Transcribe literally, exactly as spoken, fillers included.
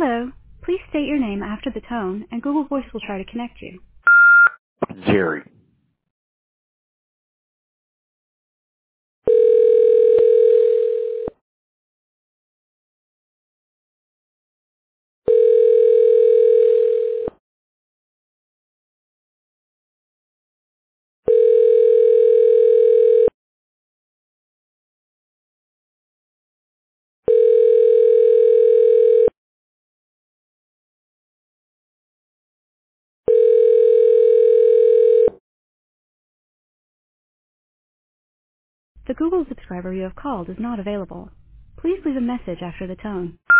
Hello. Please state your name after the tone, and Google Voice will try to connect you. Jerry. The Google subscriber you have called is not available. Please leave a message after the tone.